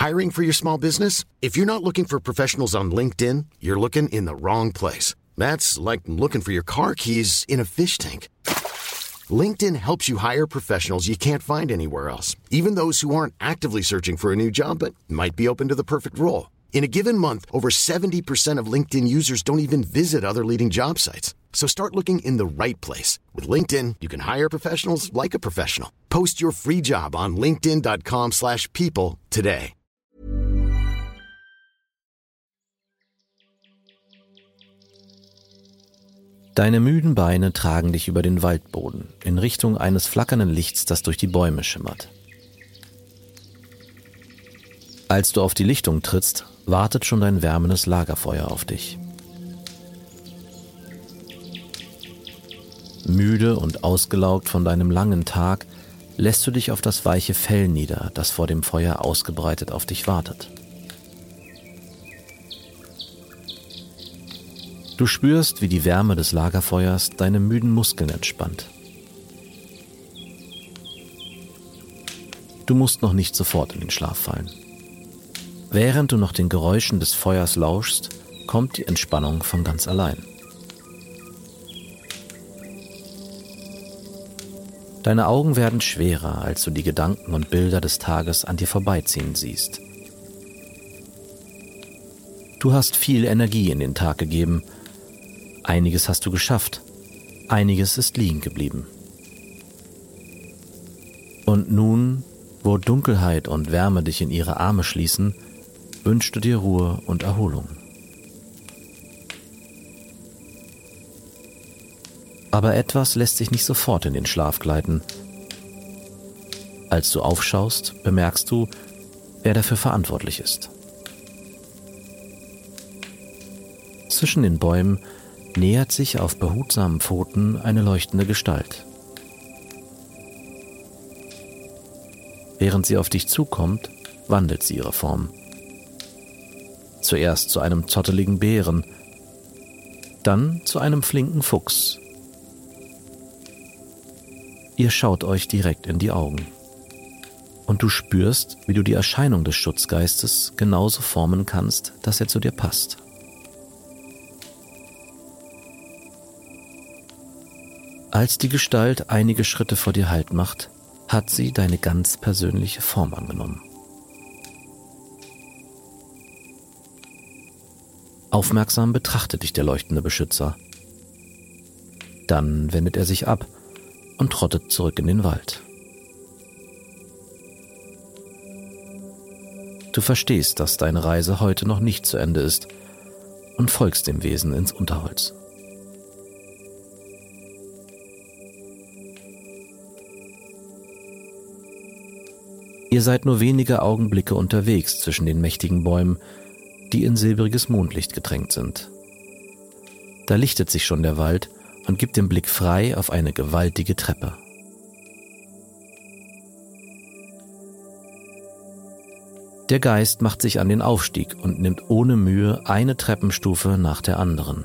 Hiring for your small business? If you're not looking for professionals on LinkedIn, you're looking in the wrong place. That's like looking for your car keys in a fish tank. LinkedIn helps you hire professionals you can't find anywhere else, even those who aren't actively searching for a new job but might be open to the perfect role. In a given month, over 70% of LinkedIn users don't even visit other leading job sites. So start looking in the right place. With LinkedIn, you can hire professionals like a professional. Post your free job on linkedin.com/people today. Deine müden Beine tragen dich über den Waldboden in Richtung eines flackernden Lichts, das durch die Bäume schimmert. Als du auf die Lichtung trittst, wartet schon dein wärmendes Lagerfeuer auf dich. Müde und ausgelaugt von deinem langen Tag lässt du dich auf das weiche Fell nieder, das vor dem Feuer ausgebreitet auf dich wartet. Du spürst, wie die Wärme des Lagerfeuers deine müden Muskeln entspannt. Du musst noch nicht sofort in den Schlaf fallen. Während du noch den Geräuschen des Feuers lauschst, kommt die Entspannung von ganz allein. Deine Augen werden schwerer, als du die Gedanken und Bilder des Tages an dir vorbeiziehen siehst. Du hast viel Energie in den Tag gegeben. Einiges hast du geschafft, einiges ist liegen geblieben. Und nun, wo Dunkelheit und Wärme dich in ihre Arme schließen, wünschst du dir Ruhe und Erholung. Aber etwas lässt sich nicht sofort in den Schlaf gleiten. Als du aufschaust, bemerkst du, wer dafür verantwortlich ist. Zwischen den Bäumen nähert sich auf behutsamen Pfoten eine leuchtende Gestalt. Während sie auf dich zukommt, wandelt sie ihre Form. Zuerst zu einem zotteligen Bären, dann zu einem flinken Fuchs. Ihr schaut euch direkt in die Augen. Und du spürst, wie du die Erscheinung des Schutzgeistes genauso formen kannst, dass er zu dir passt. Als die Gestalt einige Schritte vor dir Halt macht, hat sie deine ganz persönliche Form angenommen. Aufmerksam betrachtet dich der leuchtende Beschützer. Dann wendet er sich ab und trottet zurück in den Wald. Du verstehst, dass deine Reise heute noch nicht zu Ende ist und folgst dem Wesen ins Unterholz. Ihr seid nur wenige Augenblicke unterwegs zwischen den mächtigen Bäumen, die in silbriges Mondlicht getränkt sind. Da lichtet sich schon der Wald und gibt den Blick frei auf eine gewaltige Treppe. Der Geist macht sich an den Aufstieg und nimmt ohne Mühe eine Treppenstufe nach der anderen.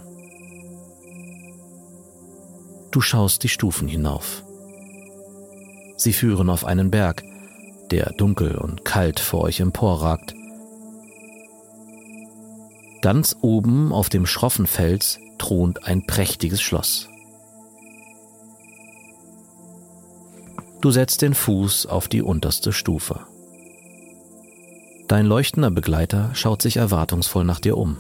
Du schaust die Stufen hinauf. Sie führen auf einen Berg, der dunkel und kalt vor euch emporragt. Ganz oben auf dem schroffen Fels thront ein prächtiges Schloss. Du setzt den Fuß auf die unterste Stufe. Dein leuchtender Begleiter schaut sich erwartungsvoll nach dir um.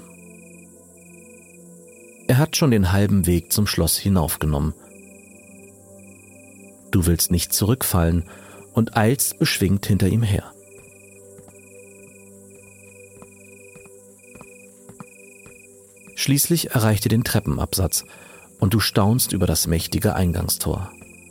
Er hat schon den halben Weg zum Schloss hinaufgenommen. Du willst nicht zurückfallen und eilst beschwingt hinter ihm her. Schließlich erreicht ihr den Treppenabsatz und du staunst über das mächtige Eingangstor.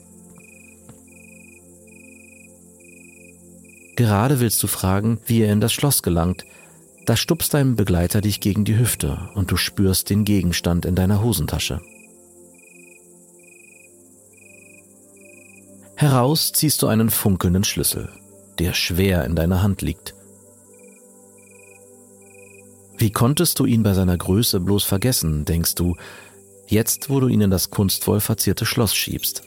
Gerade willst du fragen, wie ihr in das Schloss gelangt, da stupst dein Begleiter dich gegen die Hüfte und du spürst den Gegenstand in deiner Hosentasche. Heraus ziehst du einen funkelnden Schlüssel, der schwer in deiner Hand liegt. Wie konntest du ihn bei seiner Größe bloß vergessen, denkst du, jetzt wo du ihn in das kunstvoll verzierte Schloss schiebst.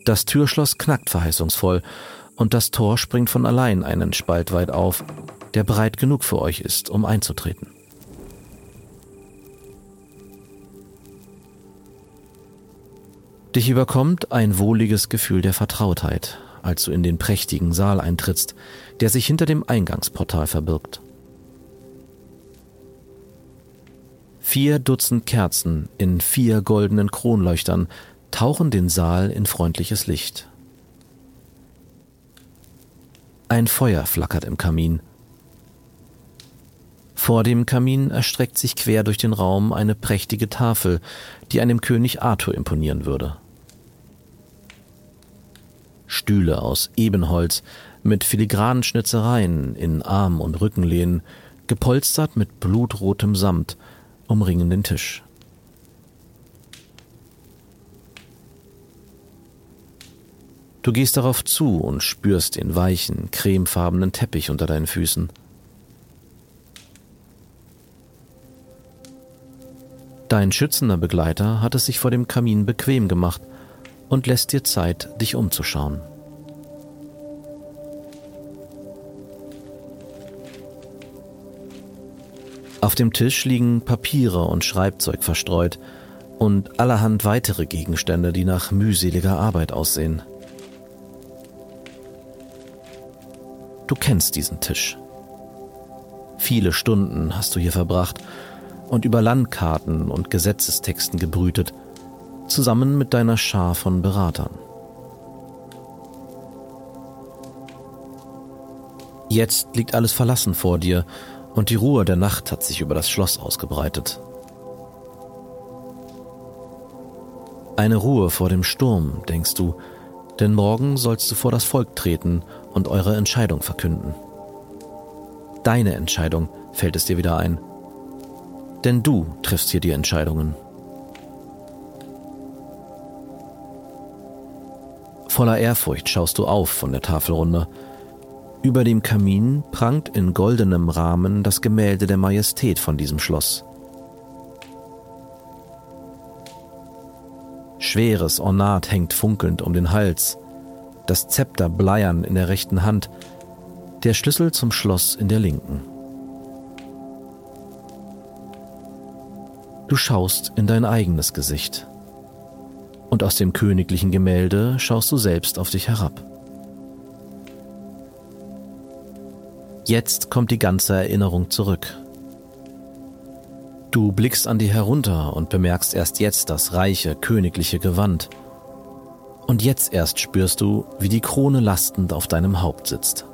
Das Türschloss knackt verheißungsvoll und das Tor springt von allein einen Spalt weit auf, der breit genug für euch ist, um einzutreten. Dich überkommt ein wohliges Gefühl der Vertrautheit, als du in den prächtigen Saal eintrittst, der sich hinter dem Eingangsportal verbirgt. 4 Dutzend Kerzen in 4 goldenen Kronleuchtern tauchen den Saal in freundliches Licht. Ein Feuer flackert im Kamin. Vor dem Kamin erstreckt sich quer durch den Raum eine prächtige Tafel, die einem König Arthur imponieren würde. Stühle aus Ebenholz mit filigranen Schnitzereien in Arm- und Rückenlehnen, gepolstert mit blutrotem Samt, umringen den Tisch. Du gehst darauf zu und spürst den weichen, cremefarbenen Teppich unter deinen Füßen. Dein schützender Begleiter hat es sich vor dem Kamin bequem gemacht und lässt dir Zeit, dich umzuschauen. Auf dem Tisch liegen Papiere und Schreibzeug verstreut und allerhand weitere Gegenstände, die nach mühseliger Arbeit aussehen. Du kennst diesen Tisch. Viele Stunden hast du hier verbracht und über Landkarten und Gesetzestexten gebrütet, zusammen mit deiner Schar von Beratern. Jetzt liegt alles verlassen vor dir und die Ruhe der Nacht hat sich über das Schloss ausgebreitet. Eine Ruhe vor dem Sturm, denkst du, denn morgen sollst du vor das Volk treten und eure Entscheidung verkünden. Deine Entscheidung, fällt es dir wieder ein. Denn du triffst hier die Entscheidungen. Voller Ehrfurcht schaust du auf von der Tafelrunde. Über dem Kamin prangt in goldenem Rahmen das Gemälde der Majestät von diesem Schloss. Schweres Ornat hängt funkelnd um den Hals, das Zepter bleiern in der rechten Hand, der Schlüssel zum Schloss in der linken. Du schaust in dein eigenes Gesicht. Und aus dem königlichen Gemälde schaust du selbst auf dich herab. Jetzt kommt die ganze Erinnerung zurück. Du blickst an dir herunter und bemerkst erst jetzt das reiche, königliche Gewand. Und jetzt erst spürst du, wie die Krone lastend auf deinem Haupt sitzt.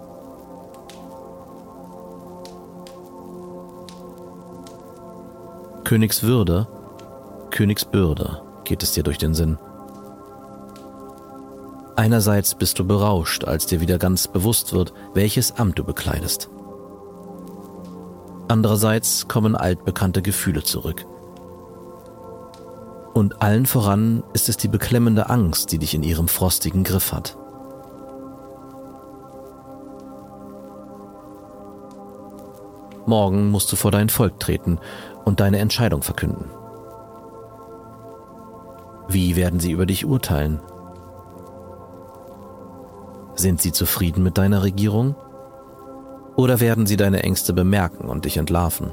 Königswürde, Königsbürde geht es dir durch den Sinn. Einerseits bist du berauscht, als dir wieder ganz bewusst wird, welches Amt du bekleidest. Andererseits kommen altbekannte Gefühle zurück. Und allen voran ist es die beklemmende Angst, die dich in ihrem frostigen Griff hat. Morgen musst du vor dein Volk treten und deine Entscheidung verkünden. Wie werden sie über dich urteilen? Sind sie zufrieden mit deiner Regierung? Oder werden sie deine Ängste bemerken und dich entlarven?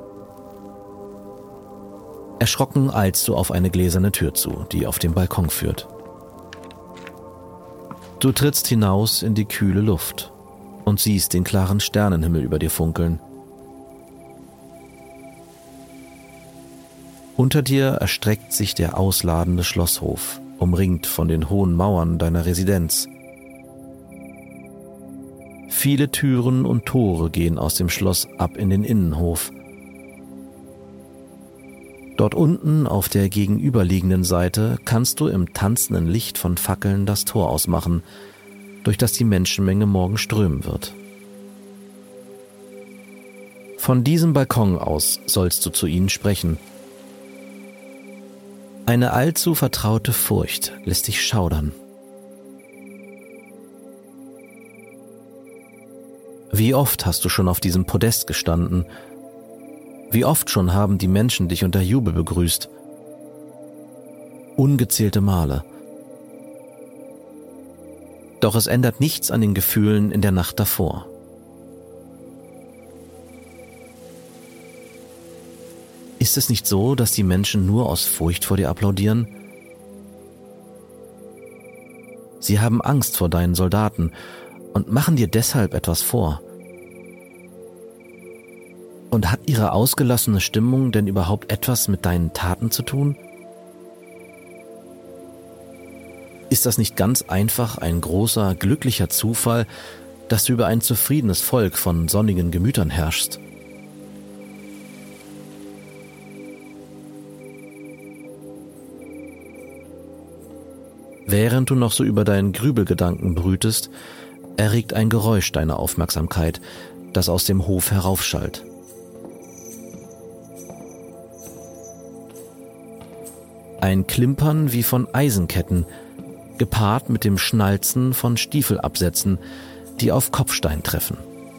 Erschrocken eilst du auf eine gläserne Tür zu, die auf den Balkon führt. Du trittst hinaus in die kühle Luft und siehst den klaren Sternenhimmel über dir funkeln. Unter dir erstreckt sich der ausladende Schlosshof, umringt von den hohen Mauern deiner Residenz. Viele Türen und Tore gehen aus dem Schloss ab in den Innenhof. Dort unten auf der gegenüberliegenden Seite kannst du im tanzenden Licht von Fackeln das Tor ausmachen, durch das die Menschenmenge morgen strömen wird. Von diesem Balkon aus sollst du zu ihnen sprechen. Eine allzu vertraute Furcht lässt dich schaudern. Wie oft hast du schon auf diesem Podest gestanden? Wie oft schon haben die Menschen dich unter Jubel begrüßt? Ungezählte Male. Doch es ändert nichts an den Gefühlen in der Nacht davor. Ist es nicht so, dass die Menschen nur aus Furcht vor dir applaudieren? Sie haben Angst vor deinen Soldaten und machen dir deshalb etwas vor. Und hat ihre ausgelassene Stimmung denn überhaupt etwas mit deinen Taten zu tun? Ist das nicht ganz einfach ein großer, glücklicher Zufall, dass du über ein zufriedenes Volk von sonnigen Gemütern herrschst? Während du noch so über deinen Grübelgedanken brütest, erregt ein Geräusch deine Aufmerksamkeit, das aus dem Hof heraufschallt. Ein Klimpern wie von Eisenketten, gepaart mit dem Schnalzen von Stiefelabsätzen, die auf Kopfstein treffen.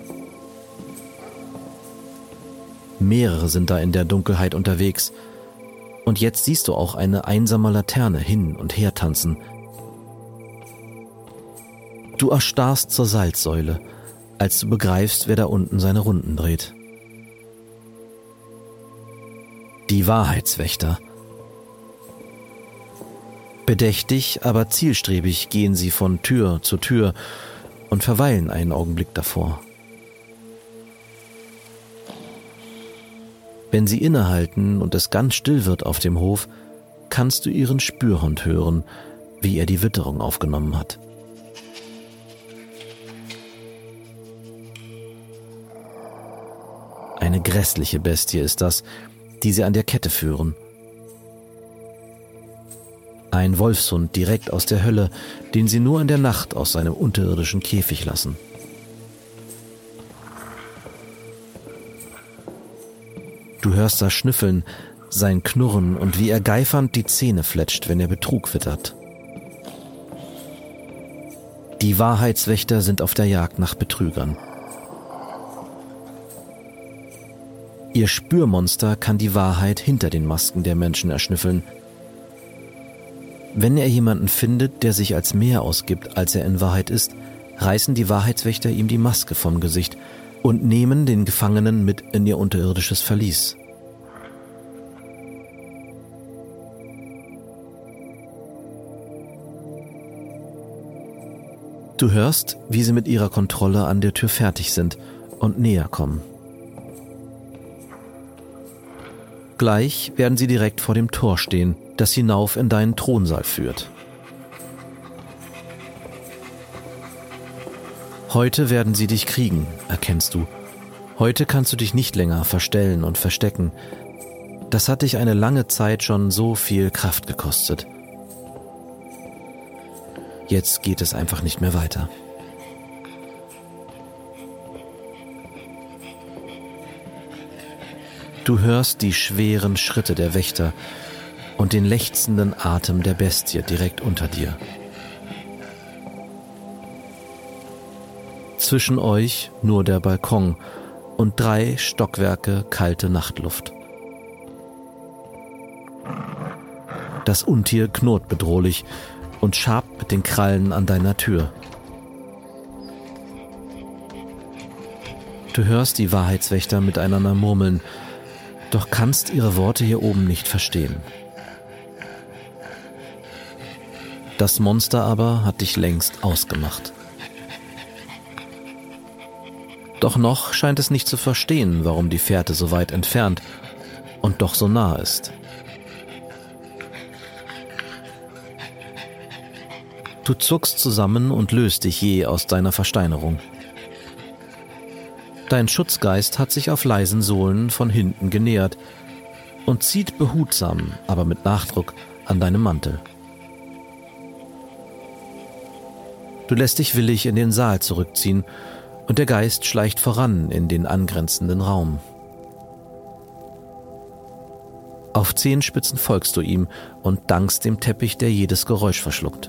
Mehrere sind da in der Dunkelheit unterwegs, und jetzt siehst du auch eine einsame Laterne hin und her tanzen. Du erstarrst zur Salzsäule, als du begreifst, wer da unten seine Runden dreht. Die Wahrheitswächter. Bedächtig, aber zielstrebig gehen sie von Tür zu Tür und verweilen einen Augenblick davor. Wenn sie innehalten und es ganz still wird auf dem Hof, kannst du ihren Spürhund hören, wie er die Witterung aufgenommen hat. Eine grässliche Bestie ist das, die sie an der Kette führen. Ein Wolfshund direkt aus der Hölle, den sie nur in der Nacht aus seinem unterirdischen Käfig lassen. Du hörst das Schnüffeln, sein Knurren und wie er geifernd die Zähne fletscht, wenn er Betrug wittert. Die Wahrheitswächter sind auf der Jagd nach Betrügern. Ihr Spürmonster kann die Wahrheit hinter den Masken der Menschen erschnüffeln. Wenn er jemanden findet, der sich als mehr ausgibt, als er in Wahrheit ist, reißen die Wahrheitswächter ihm die Maske vom Gesicht und nehmen den Gefangenen mit in ihr unterirdisches Verlies. Du hörst, wie sie mit ihrer Kontrolle an der Tür fertig sind und näher kommen. Gleich werden sie direkt vor dem Tor stehen, das hinauf in deinen Thronsaal führt. Heute werden sie dich kriegen, erkennst du. Heute kannst du dich nicht länger verstellen und verstecken. Das hat dich eine lange Zeit schon so viel Kraft gekostet. Jetzt geht es einfach nicht mehr weiter. Du hörst die schweren Schritte der Wächter und den lechzenden Atem der Bestie direkt unter dir. Zwischen euch nur der Balkon und 3 Stockwerke kalte Nachtluft. Das Untier knurrt bedrohlich und schabt mit den Krallen an deiner Tür. Du hörst die Wahrheitswächter miteinander murmeln, doch kannst ihre Worte hier oben nicht verstehen. Das Monster aber hat dich längst ausgemacht. Doch noch scheint es nicht zu verstehen, warum die Fährte so weit entfernt und doch so nah ist. Du zuckst zusammen und löst dich jäh aus deiner Versteinerung. Dein Schutzgeist hat sich auf leisen Sohlen von hinten genähert und zieht behutsam, aber mit Nachdruck an deinem Mantel. Du lässt dich willig in den Saal zurückziehen und der Geist schleicht voran in den angrenzenden Raum. Auf Zehenspitzen folgst du ihm und dankst dem Teppich, der jedes Geräusch verschluckt.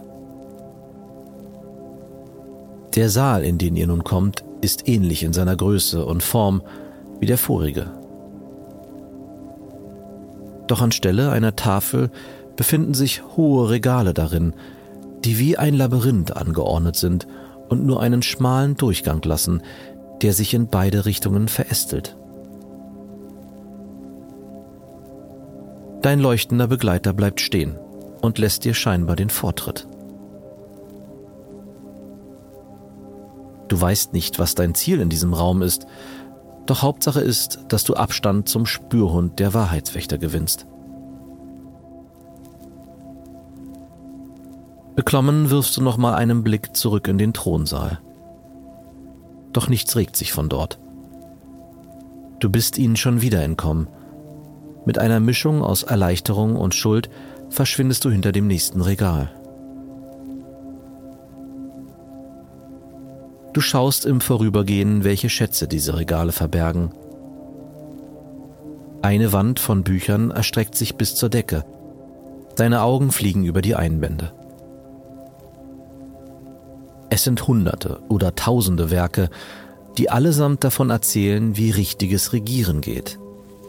Der Saal, in den ihr nun kommt, ist ähnlich in seiner Größe und Form wie der vorige. Doch anstelle einer Tafel befinden sich hohe Regale darin, die wie ein Labyrinth angeordnet sind und nur einen schmalen Durchgang lassen, der sich in beide Richtungen verästelt. Dein leuchtender Begleiter bleibt stehen und lässt dir scheinbar den Vortritt. Du weißt nicht, was dein Ziel in diesem Raum ist, doch Hauptsache ist, dass du Abstand zum Spürhund der Wahrheitswächter gewinnst. Beklommen wirfst du nochmal einen Blick zurück in den Thronsaal. Doch nichts regt sich von dort. Du bist ihnen schon wieder entkommen. Mit einer Mischung aus Erleichterung und Schuld verschwindest du hinter dem nächsten Regal. Du schaust im Vorübergehen, welche Schätze diese Regale verbergen. Eine Wand von Büchern erstreckt sich bis zur Decke. Deine Augen fliegen über die Einbände. Es sind Hunderte oder Tausende Werke, die allesamt davon erzählen, wie richtiges Regieren geht.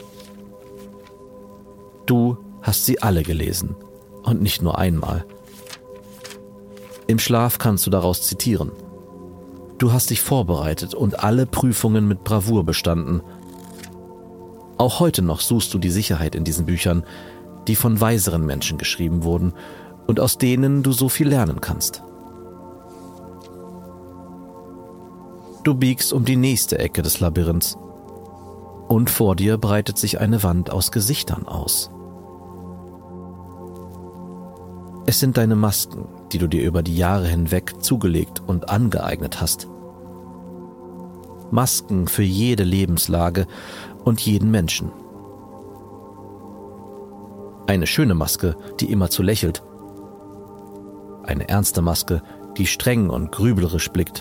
Du hast sie alle gelesen und nicht nur einmal. Im Schlaf kannst du daraus zitieren. Du hast dich vorbereitet und alle Prüfungen mit Bravour bestanden. Auch heute noch suchst du die Sicherheit in diesen Büchern, die von weiseren Menschen geschrieben wurden und aus denen du so viel lernen kannst. Du biegst um die nächste Ecke des Labyrinths und vor dir breitet sich eine Wand aus Gesichtern aus. Es sind deine Masken, die du dir über die Jahre hinweg zugelegt und angeeignet hast. Masken für jede Lebenslage und jeden Menschen. Eine schöne Maske, die immerzu lächelt. Eine ernste Maske, die streng und grüblerisch blickt.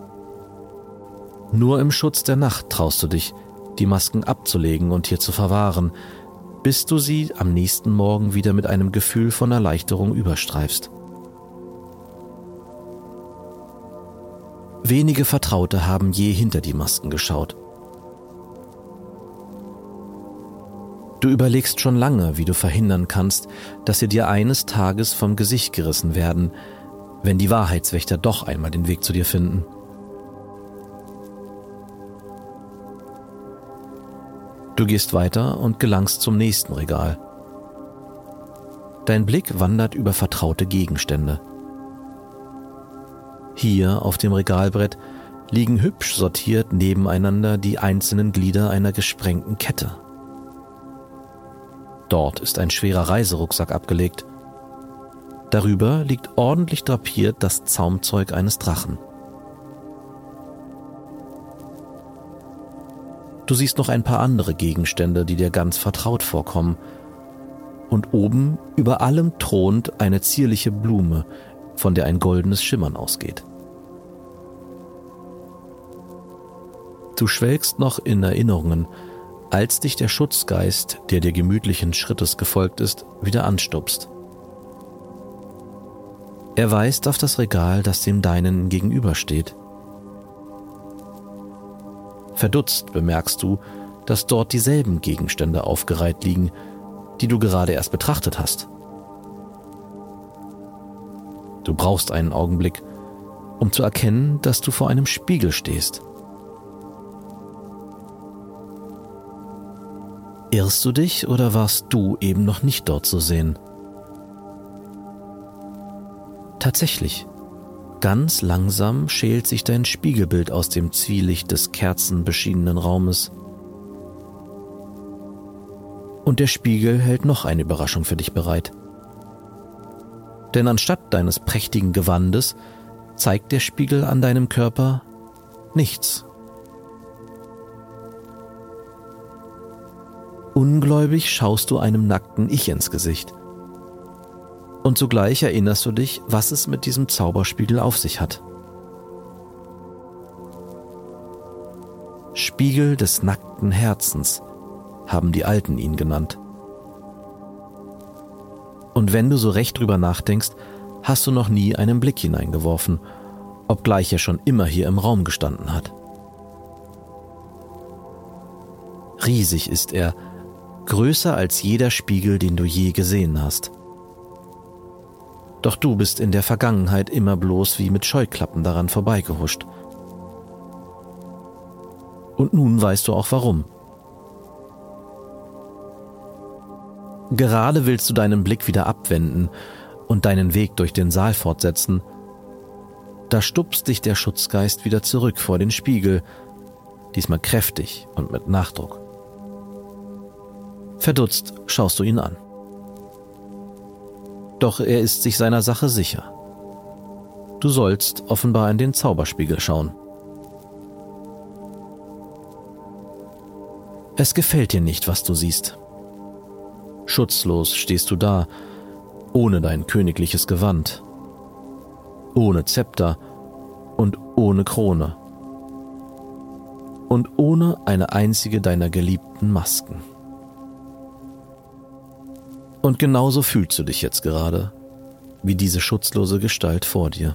Nur im Schutz der Nacht traust du dich, die Masken abzulegen und hier zu verwahren, bis du sie am nächsten Morgen wieder mit einem Gefühl von Erleichterung überstreifst. Wenige Vertraute haben je hinter die Masken geschaut. Du überlegst schon lange, wie du verhindern kannst, dass sie dir eines Tages vom Gesicht gerissen werden, wenn die Wahrheitswächter doch einmal den Weg zu dir finden. Du gehst weiter und gelangst zum nächsten Regal. Dein Blick wandert über vertraute Gegenstände. Hier auf dem Regalbrett liegen hübsch sortiert nebeneinander die einzelnen Glieder einer gesprengten Kette. Dort ist ein schwerer Reiserucksack abgelegt. Darüber liegt ordentlich drapiert das Zaumzeug eines Drachen. Du siehst noch ein paar andere Gegenstände, die dir ganz vertraut vorkommen. Und oben über allem thront eine zierliche Blume, von der ein goldenes Schimmern ausgeht. Du schwelgst noch in Erinnerungen, als dich der Schutzgeist, der dir gemütlichen Schrittes gefolgt ist, wieder anstupst. Er weist auf das Regal, das dem deinen gegenübersteht. Verdutzt bemerkst du, dass dort dieselben Gegenstände aufgereiht liegen, die du gerade erst betrachtet hast. Du brauchst einen Augenblick, um zu erkennen, dass du vor einem Spiegel stehst. Irrst du dich oder warst du eben noch nicht dort zu sehen? Tatsächlich. Ganz langsam schält sich dein Spiegelbild aus dem Zwielicht des kerzenbeschienenen Raumes. Und der Spiegel hält noch eine Überraschung für dich bereit. Denn anstatt deines prächtigen Gewandes zeigt der Spiegel an deinem Körper nichts. Ungläubig schaust du einem nackten Ich ins Gesicht. Und zugleich erinnerst du dich, was es mit diesem Zauberspiegel auf sich hat. Spiegel des nackten Herzens, haben die Alten ihn genannt. Und wenn du so recht drüber nachdenkst, hast du noch nie einen Blick hineingeworfen, obgleich er schon immer hier im Raum gestanden hat. Riesig ist er, größer als jeder Spiegel, den du je gesehen hast. Doch du bist in der Vergangenheit immer bloß wie mit Scheuklappen daran vorbeigehuscht. Und nun weißt du auch warum. Gerade willst du deinen Blick wieder abwenden und deinen Weg durch den Saal fortsetzen. Da stupst dich der Schutzgeist wieder zurück vor den Spiegel, diesmal kräftig und mit Nachdruck. Verdutzt schaust du ihn an. Doch er ist sich seiner Sache sicher. Du sollst offenbar in den Zauberspiegel schauen. Es gefällt dir nicht, was du siehst. Schutzlos stehst du da, ohne dein königliches Gewand, ohne Zepter und ohne Krone und ohne eine einzige deiner geliebten Masken. Und genauso fühlst du dich jetzt gerade, wie diese schutzlose Gestalt vor dir.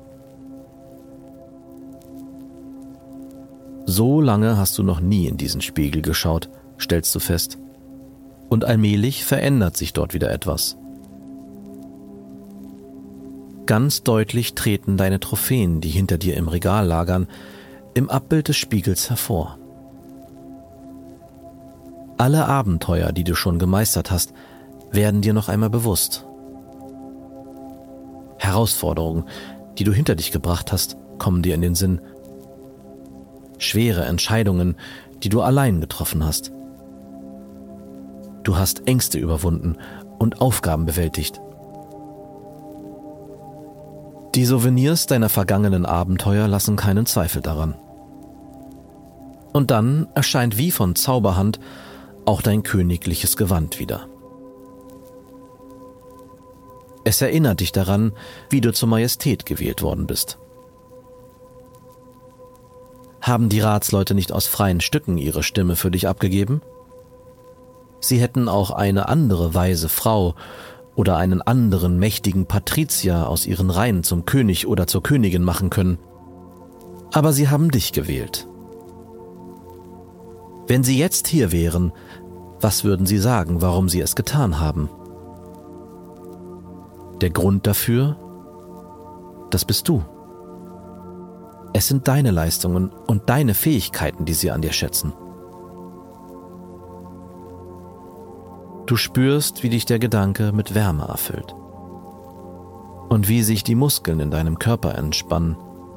So lange hast du noch nie in diesen Spiegel geschaut, stellst du fest. Und allmählich verändert sich dort wieder etwas. Ganz deutlich treten deine Trophäen, die hinter dir im Regal lagern, im Abbild des Spiegels hervor. Alle Abenteuer, die du schon gemeistert hast, werden dir noch einmal bewusst. Herausforderungen, die du hinter dich gebracht hast, kommen dir in den Sinn. Schwere Entscheidungen, die du allein getroffen hast. Du hast Ängste überwunden und Aufgaben bewältigt. Die Souvenirs deiner vergangenen Abenteuer lassen keinen Zweifel daran. Und dann erscheint wie von Zauberhand auch dein königliches Gewand wieder. Es erinnert dich daran, wie du zur Majestät gewählt worden bist. Haben die Ratsleute nicht aus freien Stücken ihre Stimme für dich abgegeben? Sie hätten auch eine andere weise Frau oder einen anderen mächtigen Patrizier aus ihren Reihen zum König oder zur Königin machen können. Aber sie haben dich gewählt. Wenn sie jetzt hier wären, was würden sie sagen, warum sie es getan haben? Der Grund dafür, das bist du. Es sind deine Leistungen und deine Fähigkeiten, die sie an dir schätzen. Du spürst, wie dich der Gedanke mit Wärme erfüllt und wie sich die Muskeln in deinem Körper entspannen.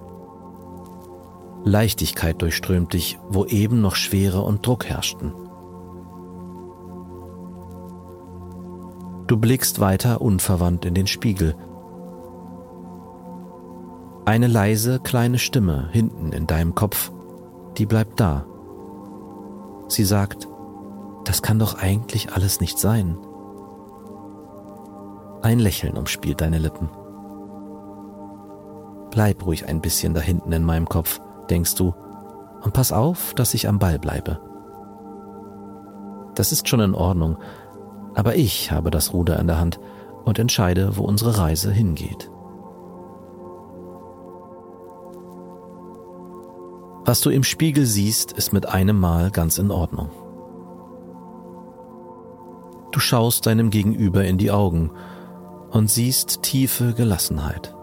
Leichtigkeit durchströmt dich, wo eben noch Schwere und Druck herrschten. Du blickst weiter unverwandt in den Spiegel. Eine leise, kleine Stimme hinten in deinem Kopf, die bleibt da. Sie sagt, das kann doch eigentlich alles nicht sein. Ein Lächeln umspielt deine Lippen. Bleib ruhig ein bisschen da hinten in meinem Kopf, denkst du, und pass auf, dass ich am Ball bleibe. Das ist schon in Ordnung, aber ich habe das Ruder in der Hand und entscheide, wo unsere Reise hingeht. Was du im Spiegel siehst, ist mit einem Mal ganz in Ordnung. Du schaust deinem Gegenüber in die Augen und siehst tiefe Gelassenheit.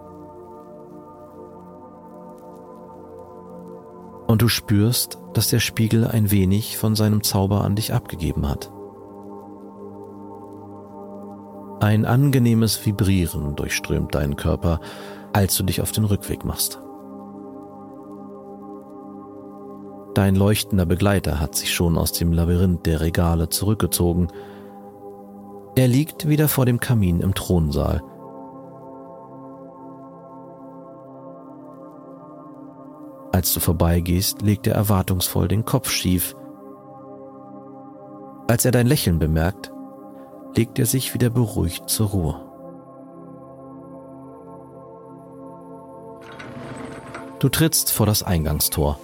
Und du spürst, dass der Spiegel ein wenig von seinem Zauber an dich abgegeben hat. Ein angenehmes Vibrieren durchströmt deinen Körper, als du dich auf den Rückweg machst. Dein leuchtender Begleiter hat sich schon aus dem Labyrinth der Regale zurückgezogen. Er liegt wieder vor dem Kamin im Thronsaal. Als du vorbeigehst, legt er erwartungsvoll den Kopf schief. Als er dein Lächeln bemerkt, legt er sich wieder beruhigt zur Ruhe. Du trittst vor das Eingangstor.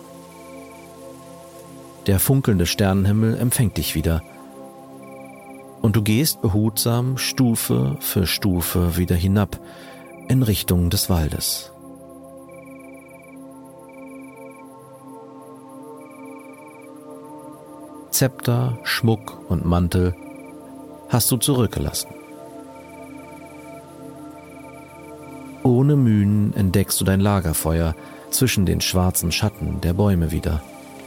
Der funkelnde Sternenhimmel empfängt dich wieder. Und du gehst behutsam Stufe für Stufe wieder hinab in Richtung des Waldes. Zepter, Schmuck und Mantel hast du zurückgelassen. entdeckst du dein Lagerfeuer zwischen den schwarzen Schatten der Bäume wieder.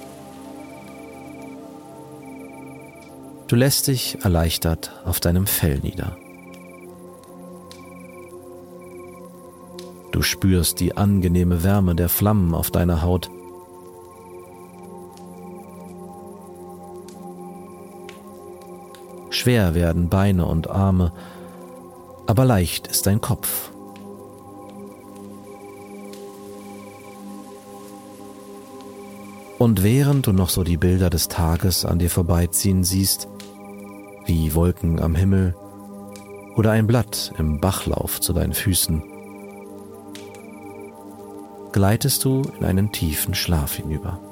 Du lässt dich erleichtert auf deinem Fell nieder. Du spürst die angenehme Wärme der Flammen auf deiner Haut. Schwer werden Beine und Arme, aber leicht ist dein Kopf. Und während du noch so die Bilder des Tages an dir vorbeiziehen siehst, wie Wolken am Himmel oder ein Blatt im Bachlauf zu deinen Füßen, gleitest du in einen tiefen Schlaf hinüber.